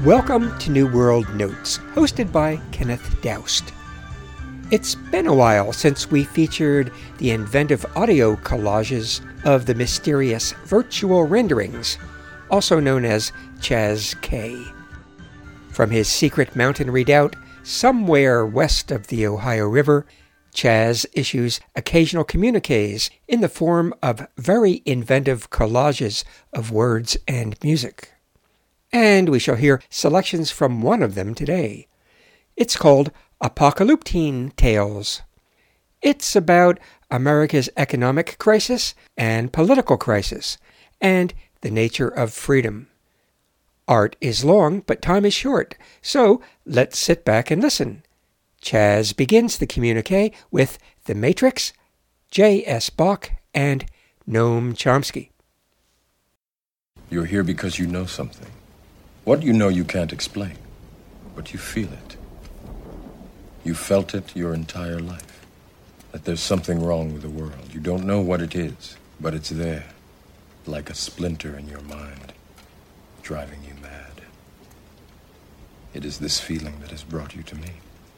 Welcome to New World Notes, hosted by Kenneth Doust. It's been a while since we featured the inventive audio collages of the mysterious virtual renderings, also known as Chaz K. From his secret mountain redoubt, somewhere west of the Ohio River, Chaz issues occasional communiques in the form of very inventive collages of words and music. And we shall hear selections from one of them today. It's called Apocalyptine Tales. It's about America's economic crisis and political crisis, and the nature of freedom. Art is long, but time is short, so let's sit back and listen. Chaz begins the communique with The Matrix, J.S. Bach, and Noam Chomsky. You're here because you know something. What you know you can't explain, but you feel it. You felt it your entire life, that there's something wrong with the world. You don't know what it is, but it's there, like a splinter in your mind, driving you mad. It is this feeling that has brought you to me.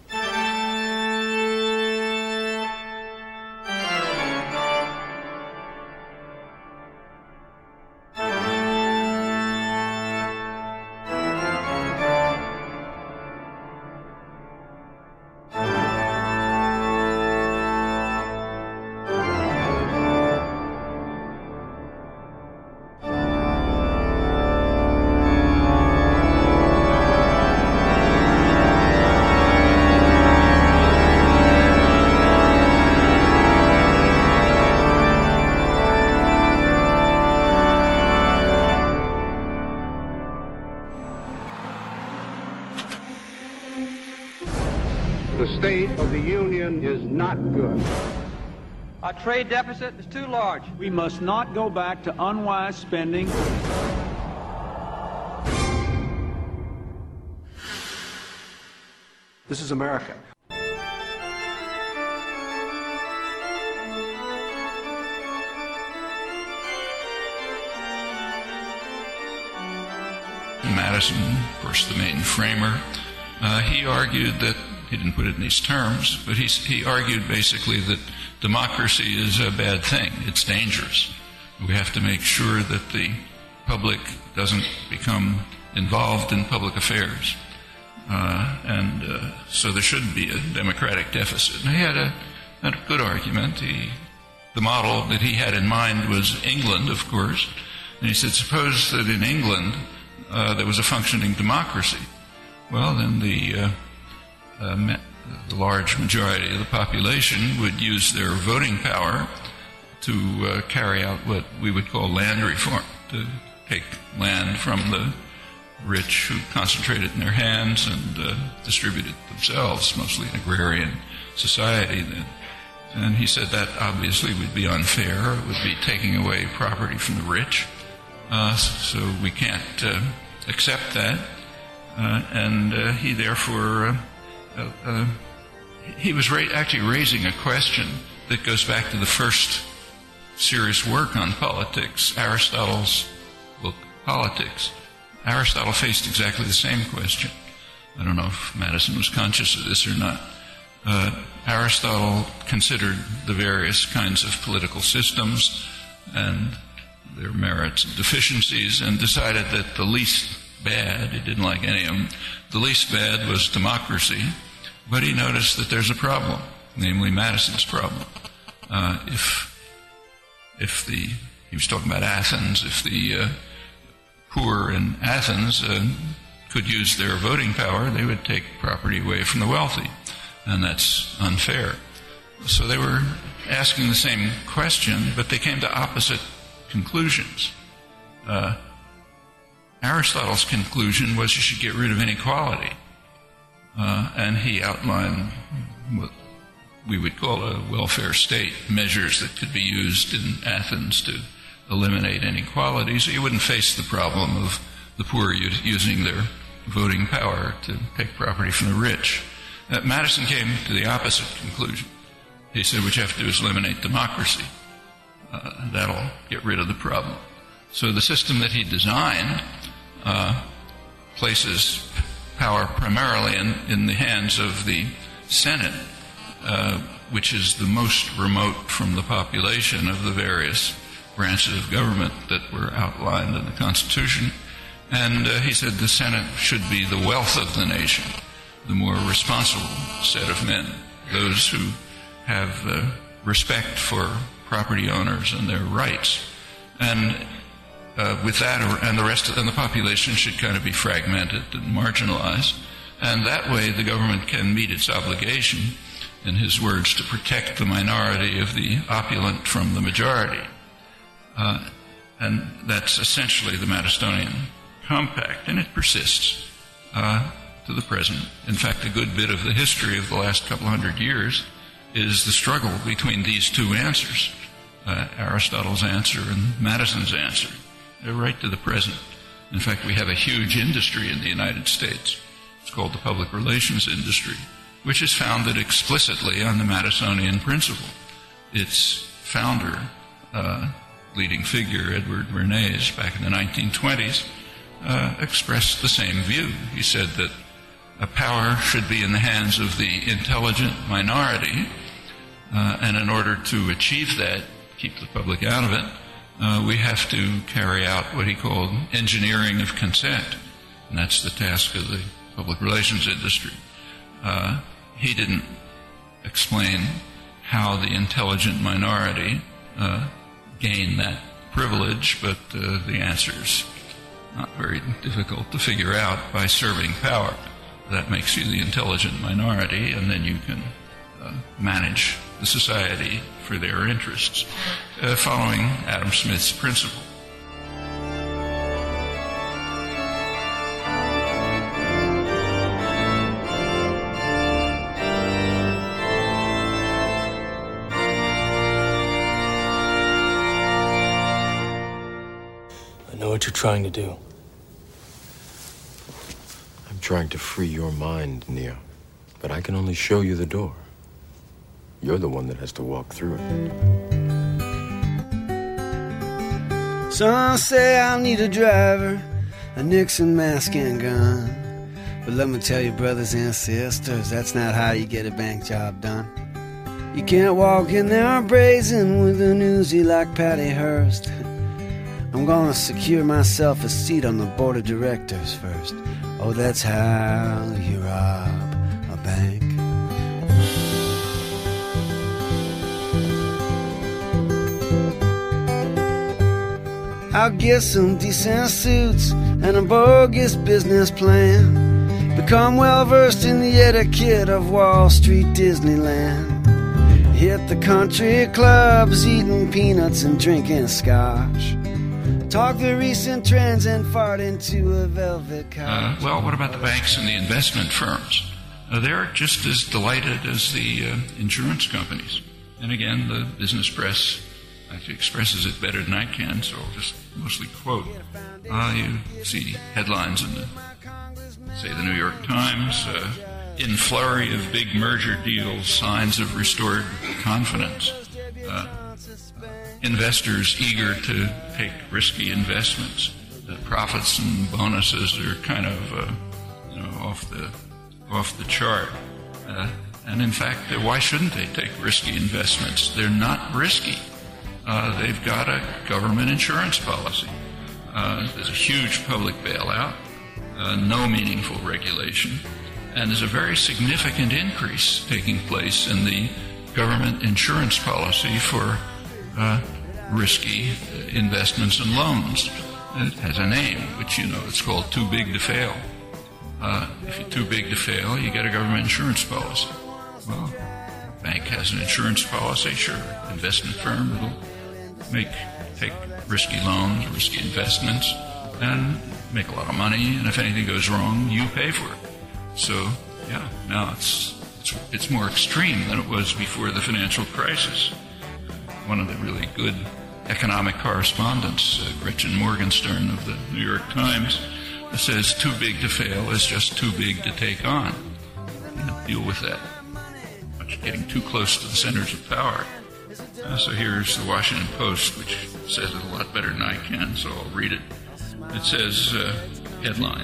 The state of the union is not good. Our trade deficit is too large. We must not go back to unwise spending. This is America. Madison, of course, the main framer, he argued that, he didn't put it in these terms, but he argued basically that democracy is a bad thing. It's dangerous. We have to make sure that the public doesn't become involved in public affairs. So there shouldn't be a democratic deficit. And he had a good argument. The model that he had in mind was England, of course. And he said, suppose that in England there was a functioning democracy. Well, then the large majority of the population would use their voting power to carry out what we would call land reform, to take land from the rich who concentrate it in their hands and distribute it themselves, mostly an agrarian society then. And he said that obviously would be unfair. It would be taking away property from the rich. So we can't accept that. He therefore... he was actually raising a question that goes back to the first serious work on politics, Aristotle's book, Politics. Aristotle faced exactly the same question. I don't know if Madison was conscious of this or not. Aristotle considered the various kinds of political systems and their merits and deficiencies and decided that the least bad, he didn't like any of them, the least bad was democracy. But he noticed that there's a problem, namely Madison's problem. He was talking about Athens, if the poor in Athens could use their voting power, they would take property away from the wealthy, and that's unfair. So they were asking the same question, but they came to opposite conclusions. Aristotle's conclusion was you should get rid of inequality. And he outlined what we would call a welfare state, measures that could be used in Athens to eliminate inequality, so you wouldn't face the problem of the poor using their voting power to take property from the rich. Madison came to the opposite conclusion. He said what you have to do is eliminate democracy. That'll get rid of the problem. So the system that he designed places power primarily in the hands of the Senate, which is the most remote from the population of the various branches of government that were outlined in the Constitution. And he said the Senate should be the wealth of the nation, the more responsible set of men, those who have respect for property owners and their rights. And with that, and the rest of the population should kind of be fragmented and marginalized. And that way the government can meet its obligation, in his words, to protect the minority of the opulent from the majority. And that's essentially the Madisonian Compact, and it persists to the present. In fact, a good bit of the history of the last couple hundred years is the struggle between these two answers, Aristotle's answer and Madison's answer. They're right to the present. In fact, we have a huge industry in the United States. It's called the public relations industry, which is founded explicitly on the Madisonian principle. Its founder, leading figure, Edward Bernays, back in the 1920s, expressed the same view. He said that power should be in the hands of the intelligent minority, and in order to achieve that, keep the public out of it, we have to carry out what he called engineering of consent, and that's the task of the public relations industry. He didn't explain how the intelligent minority gain that privilege, but the answer's not very difficult to figure out. By serving power, that makes you the intelligent minority, and then you can manage the society for their interests, following Adam Smith's principle. I know what you're trying to do. I'm trying to free your mind, Neo, but I can only show you the door. You're the one that has to walk through it. Some say I'll need a driver, a Nixon mask and gun. But let me tell you, brothers and sisters, that's not how you get a bank job done. You can't walk in there brazen with an Uzi like Patty Hearst. I'm gonna secure myself a seat on the board of directors first. Oh, that's how you rob a bank. I'll get some decent suits and a bogus business plan. Become well versed in the etiquette of Wall Street Disneyland. Hit the country clubs, eating peanuts and drinking scotch. Talk the recent trends and fart into a velvet couch. Well, what about the banks and the investment firms? They're just as delighted as the insurance companies. And again, the business press actually expresses it better than I can, so I'll just mostly quote. You see headlines in the New York Times, in flurry of big merger deals, signs of restored confidence. Investors eager to take risky investments. The profits and bonuses are kind of off the chart. And in fact, why shouldn't they take risky investments? They're not risky. They've got a government insurance policy. There's a huge public bailout, no meaningful regulation, and there's a very significant increase taking place in the government insurance policy for risky investments and loans. It has a name, which it's called too big to fail. If you're too big to fail, you get a government insurance policy. Well, bank has an insurance policy, sure. Investment firm, it'll take risky loans, risky investments, and make a lot of money, and if anything goes wrong, you pay for it. So, yeah, now it's more extreme than it was before the financial crisis. One of the really good economic correspondents, Gretchen Morgenstern of the New York Times, says too big to fail is just too big to take on. Deal with that. Getting too close to the centers of power. So here's the Washington Post, which says it a lot better than I can, so I'll read it. It says, headline,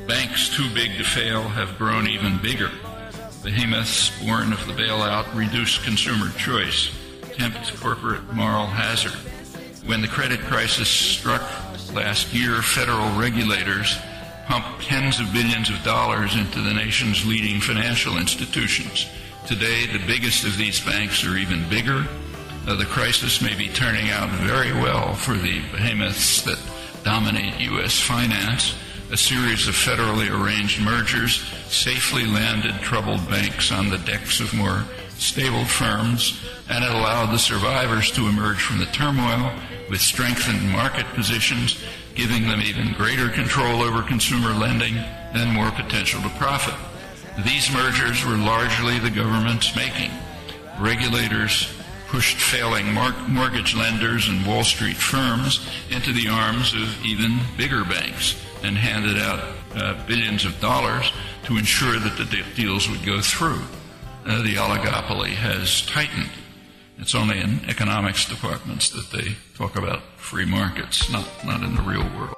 Banks too big to fail have grown even bigger. Behemoths born of the bailout reduce consumer choice, tempt corporate moral hazard. When the credit crisis struck last year, federal regulators pumped tens of billions of dollars into the nation's leading financial institutions. Today, the biggest of these banks are even bigger. The crisis may be turning out very well for the behemoths that dominate U.S. finance. A series of federally arranged mergers safely landed troubled banks on the decks of more stable firms, and it allowed the survivors to emerge from the turmoil with strengthened market positions, giving them even greater control over consumer lending and more potential to profit. These mergers were largely the government's making. Regulators pushed failing mortgage lenders and Wall Street firms into the arms of even bigger banks and handed out billions of dollars to ensure that the deals would go through. The oligopoly has tightened. It's only in economics departments that they talk about free markets, not in the real world.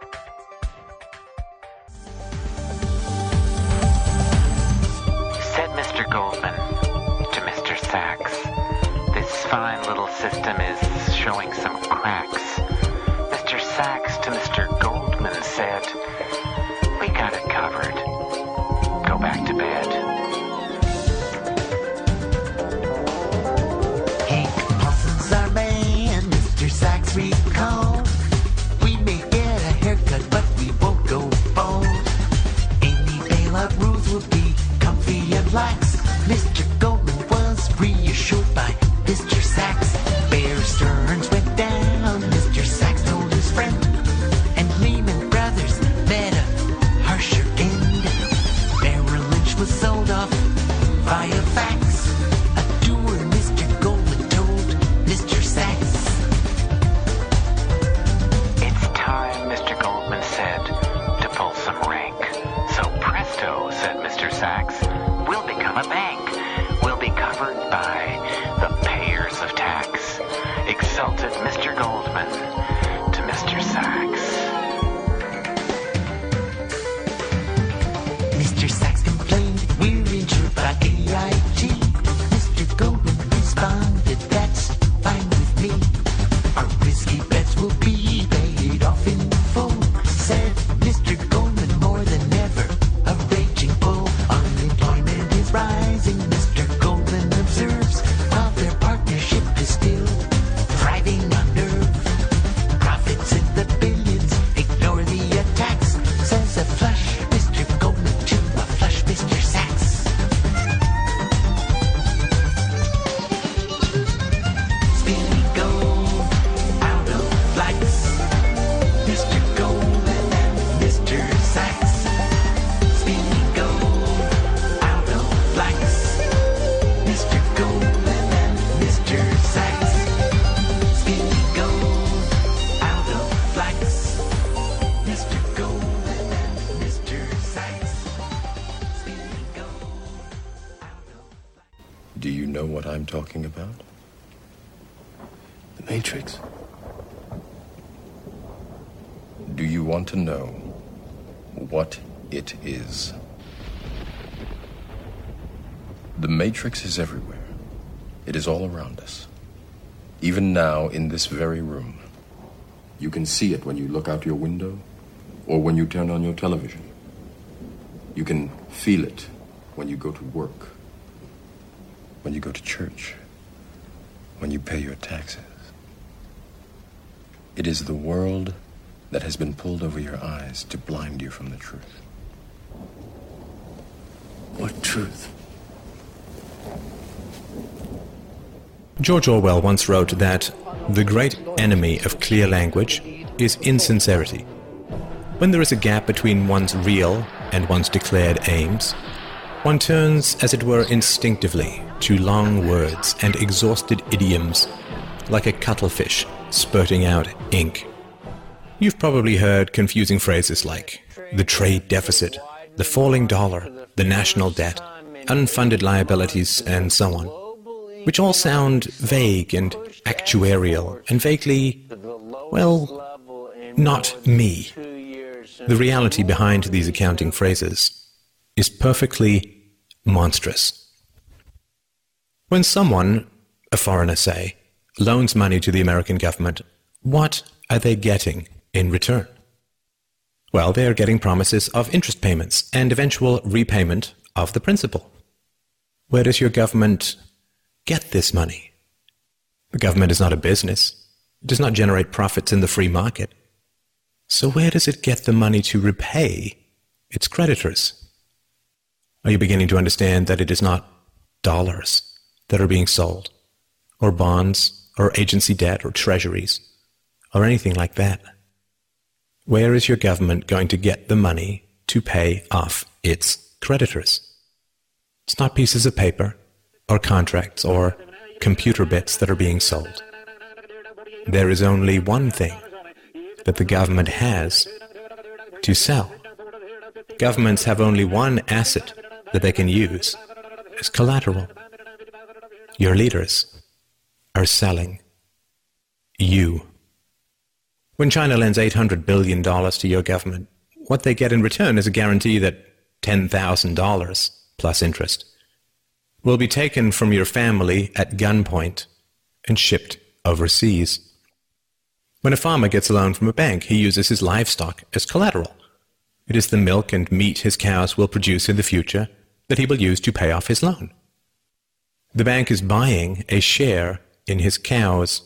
Said Mr. Goldman to Mr. Sachs, "This fine little system is showing some cracks." Mr. Sachs to Mr. Goldman said, "We got it covered. Go back to bed." Hank Paulson's our man, Mr. Sachs recall. We may get a haircut, but we won't go bald. Any bailout rules will be comfy and lax. Mr. Goldman was reassured by Mr. Sachs. Bear Stearns went down, Mr. Sachs told his friend, and Lehman Brothers met a harsher end. Merrill Lynch was sold off via fax. A doer, Mr. Goldman told Mr. Sachs. It's time, Mr. Goldman said, to pull some rank. So presto, said Mr. Sachs, we'll become a bank. We'll be covered by the payers of tax. Exulted Mr. Goldman to Mr. Sachs. Mr. Sachs complained, we're insured by AIG. Mr. Goldman responded, that's fine with me. Our risky bets will be paid off in full, said Mr. Goldman, more than ever a raging bull. Unemployment is rising, Mr. Goldman observes, while their partnership is still thriving on nerve. Profits in the billions, ignore the attacks, says a flush Mr. Goldman to a flush Mr. Sachs. Spinning gold out of flax, Mr. Goldman and Mr. Sachs. Spinning gold out of flax, Mr. Goldman and Mr. Sachs. Spinning gold out of flax, Mr. Goldman and Mr. Sachs. Spinning gold out of Do you know what I'm talking about? The Matrix. Do you want to know what it is? The Matrix is everywhere. It is all around us. Even now, in this very room. You can see it when you look out your window or when you turn on your television. You can feel it when you go to work, when you go to church, when you pay your taxes. It is the world that has been pulled over your eyes to blind you from the truth. What truth? George Orwell once wrote that the great enemy of clear language is insincerity. When there is a gap between one's real and one's declared aims, one turns, as it were, instinctively to long words and exhausted idioms, like a cuttlefish spurting out ink. You've probably heard confusing phrases like the trade deficit, the falling dollar, the national debt, unfunded liabilities, and so on, which all sound vague and actuarial and vaguely, well, not me. The reality behind these accounting phrases is perfectly monstrous. When someone, a foreigner say, loans money to the American government, what are they getting in return? Well, they are getting promises of interest payments and eventual repayment of the principal. Where does your government get this money? The government is not a business. It does not generate profits in the free market. So where does it get the money to repay its creditors? Are you beginning to understand that it is not dollars that are being sold, or bonds, or agency debt, or treasuries, or anything like that? Where is your government going to get the money to pay off its creditors? It's not pieces of paper, or contracts, or computer bits that are being sold. There is only one thing that the government has to sell. Governments have only one asset that they can use as collateral. Your leaders are selling you. When China lends $800 billion to your government, what they get in return is a guarantee that $10,000 plus interest will be taken from your family at gunpoint and shipped overseas. When a farmer gets a loan from a bank, he uses his livestock as collateral. It is the milk and meat his cows will produce in the future that he will use to pay off his loan. The bank is buying a share in his cows.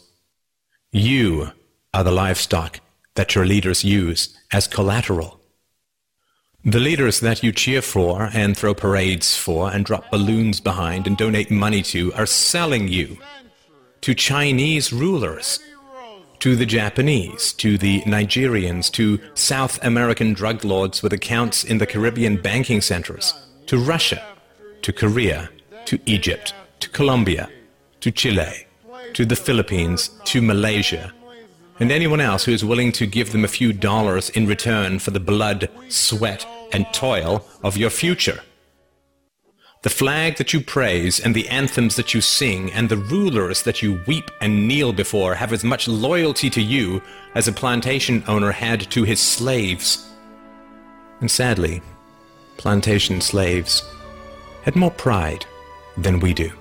You are the livestock that your leaders use as collateral. The leaders that you cheer for and throw parades for and drop balloons behind and donate money to are selling you to Chinese rulers, to the Japanese, to the Nigerians, to South American drug lords with accounts in the Caribbean banking centers, to Russia, to Korea, to Egypt, to Colombia, to Chile, to the Philippines, to Malaysia, and anyone else who is willing to give them a few dollars in return for the blood, sweat, and toil of your future. The flag that you praise and the anthems that you sing and the rulers that you weep and kneel before have as much loyalty to you as a plantation owner had to his slaves. And sadly, plantation slaves had more pride than we do.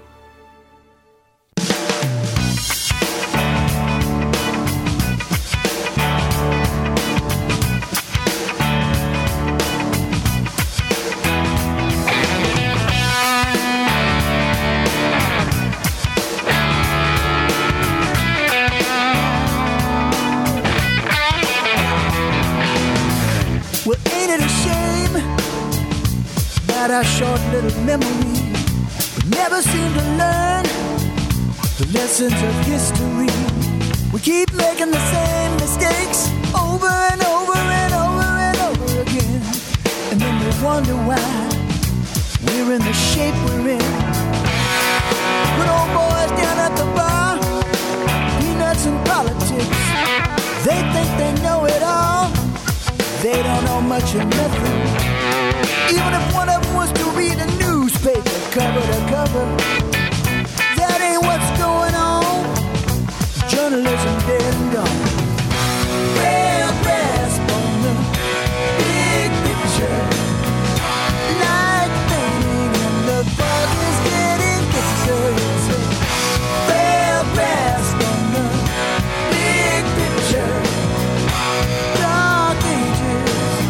Our short little memory, we never seem to learn the lessons of history. We keep making the same mistakes over and over and over and over again, and then we wonder why we're in the shape we're in. Good old boys down at the bar, peanuts and politics. They think they know it all. They don't know much of nothing. Even if one of them was to read a newspaper cover to cover, that ain't what's going on. Journalism dead and gone. Well, grasp on the big picture, like painting and the fog is getting thicker. Well, grasp on the big picture, dark ages.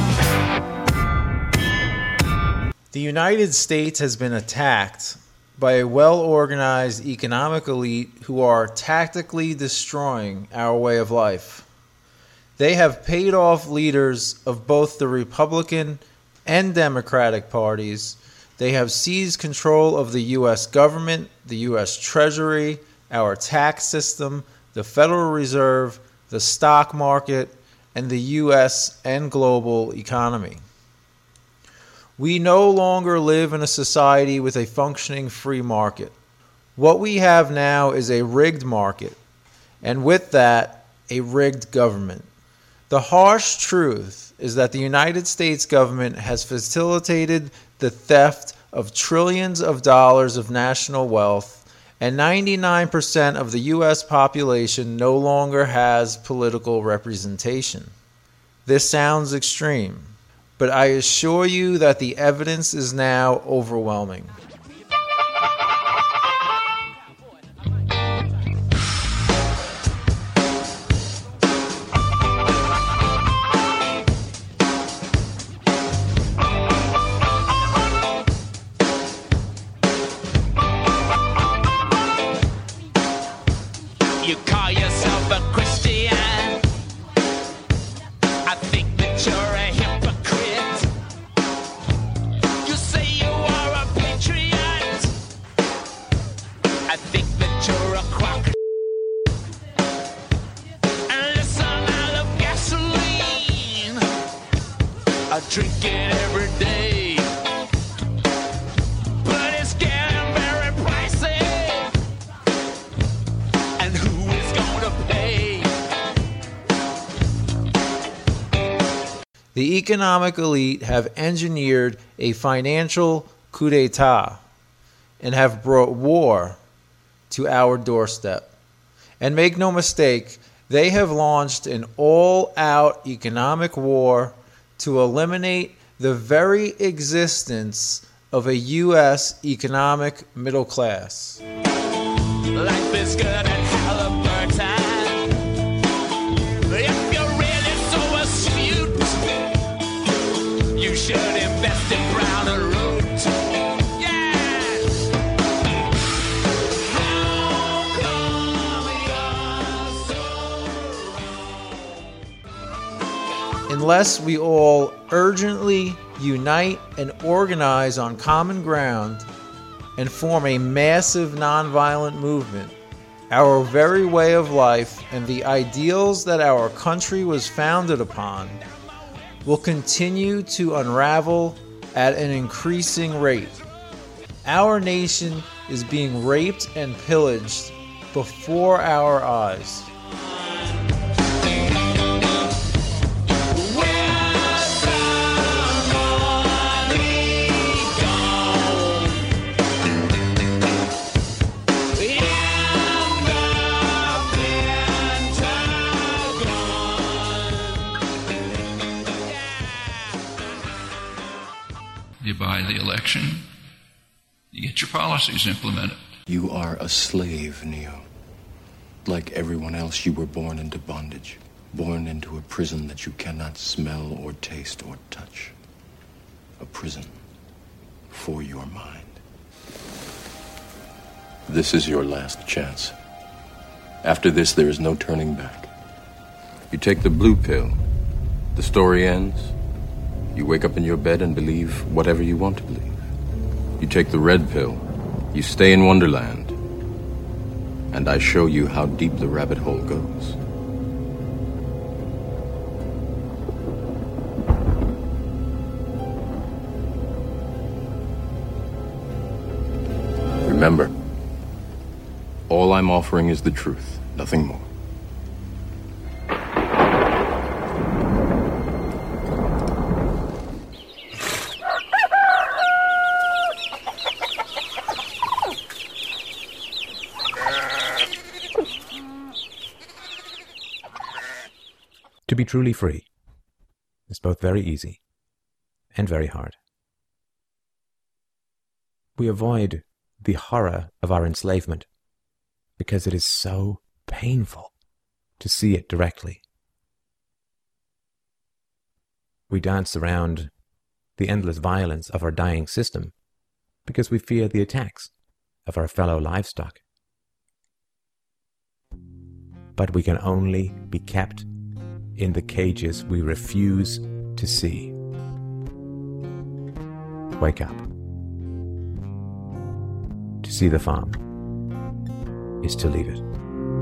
The United States has been attacked by a well-organized economic elite who are tactically destroying our way of life. They have paid off leaders of both the Republican and Democratic parties. They have seized control of the U.S. government, the U.S. Treasury, our tax system, the Federal Reserve, the stock market, and the U.S. and global economy. We no longer live in a society with a functioning free market. What we have now is a rigged market, and with that, a rigged government. The harsh truth is that the United States government has facilitated the theft of trillions of dollars of national wealth, and 99% of the U.S. population no longer has political representation. This sounds extreme, but I assure you that the evidence is now overwhelming. You call yourself a Christian. I think that you're a hypocrite. You say you are a patriot. I think that you're a crock. And listen, I love gasoline. I drink it every day. But it's getting very pricey. And who is gonna pay? The economic elite have engineered a financial coup d'etat and have brought war to our doorstep. And make no mistake, they have launched an all-out economic war to eliminate the very existence of a U.S. economic middle class. Life is good at Halliburton. If you're really so astute, you should invest in Brown and Root. Yeah! How come you're so Unless we all urgently unite and organize on common ground and form a massive nonviolent movement, our very way of life and the ideals that our country was founded upon will continue to unravel at an increasing rate. Our nation is being raped and pillaged before our eyes. You buy the election, you get your policies implemented. You are a slave, Neo. Like everyone else, you were born into bondage. Born into a prison that you cannot smell or taste or touch. A prison for your mind. This is your last chance. After this, there is no turning back. You take the blue pill. The story ends. You wake up in your bed and believe whatever you want to believe. You take the red pill. You stay in Wonderland. And I show you how deep the rabbit hole goes. Remember, all I'm offering is the truth, nothing more. To be truly free is both very easy and very hard. We avoid the horror of our enslavement because it is so painful to see it directly. We dance around the endless violence of our dying system because we fear the attacks of our fellow livestock. But we can only be kept in the cages we refuse to see. Wake up. To see the farm is to leave it.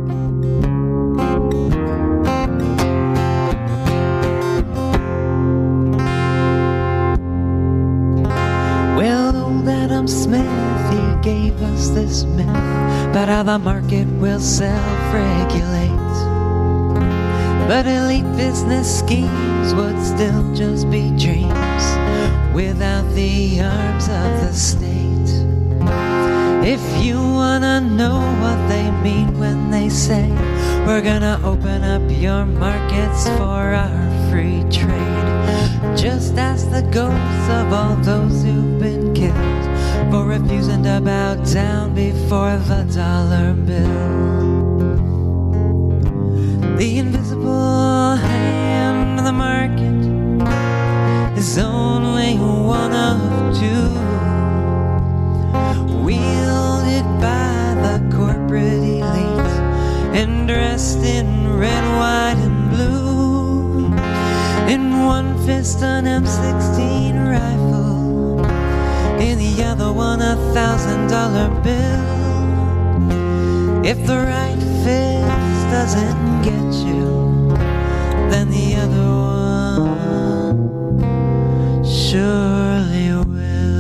Well, old Adam Smith, he gave us this myth about how the market will self-regulate. But elite business schemes would still just be dreams without the arms of the state. If you wanna know what they mean when they say we're gonna open up your markets for our free free trade, just as the ghosts of all those who've been killed for refusing to bow down before the dollar bill. The invisible hand of the market is only one of two, wielded by the corporate elite and dressed in red, white, and blue. In one fist an M16 rifle, in the other one $1,000 bill. If the right fist doesn't get you, then the other one surely will.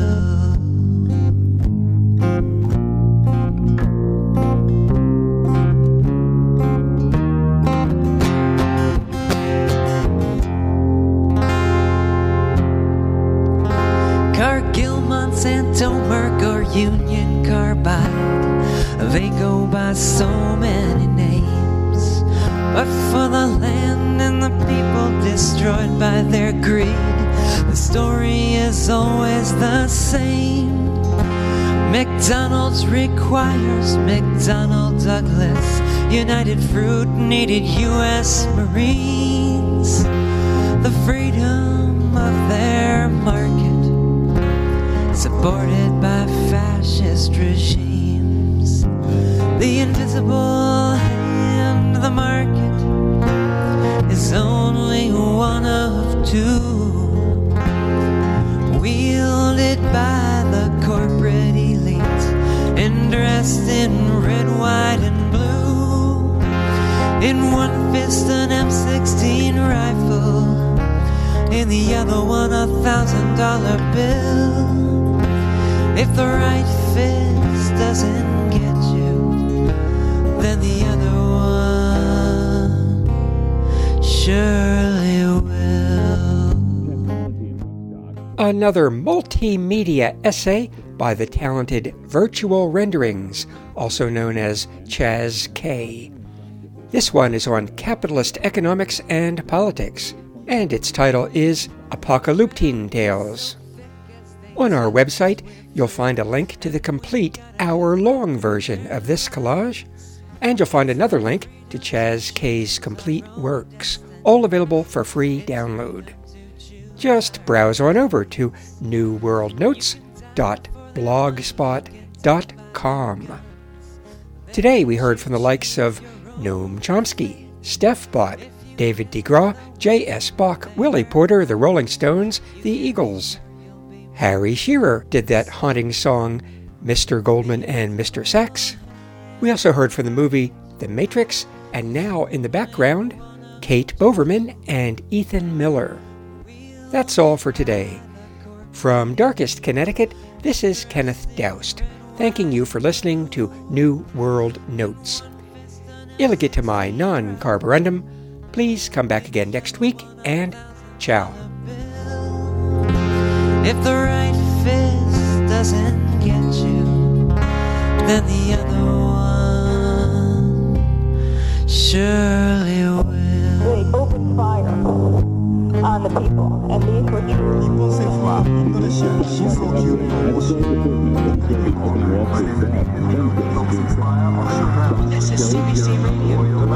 Cargill, Monsanto, Merck, or Union Carbide, they go by so many names, but for the land and the people destroyed by their greed, the story is always the same. McDonald's requires McDonnell Douglas, United Fruit needed U.S. Marines. The freedom of their market, supported by fascist regimes. The invisible hand of the market is only one of two, wielded by the corporate elite and dressed in red, white, and blue. In one fist an M16 rifle, in the other one $1,000 bill. If the right fist doesn't get you, then the other one surely will. Another multimedia essay by the talented Virtual Renderings, also known as Chaz K. This one is on capitalist economics and politics, and its title is Apocalyptine Tales. On our website, you'll find a link to the complete hour-long version of this collage, and you'll find another link to Chaz K's complete works, all available for free download. Just browse on over to newworldnotes.blogspot.com. Today we heard from the likes of Noam Chomsky, Steph Bott, David DeGraw, J.S. Bach, Willie Porter, the Rolling Stones, the Eagles. Harry Shearer did that haunting song, Mr. Goldman and Mr. Sachs. We also heard from the movie The Matrix, and now in the background, Kate Boverman and Ethan Miller. That's all for today. From Darkest, Connecticut, this is Kenneth Doust, thanking you for listening to New World Notes. Illegit mai non carborundum. Please come back again next week, and ciao. If the right fist doesn't get you, then the other one surely will. They opened fire on the people, and these were true. This is CBC Radio.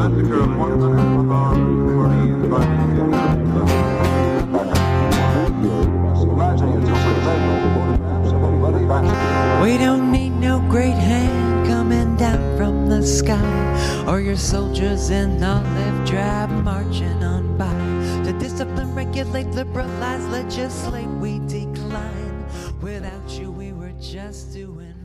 We don't need no great hand coming down from the sky, or your soldiers in olive drab marching on by to discipline, regulate, liberalize, legislate. We decline. Without you we were just doing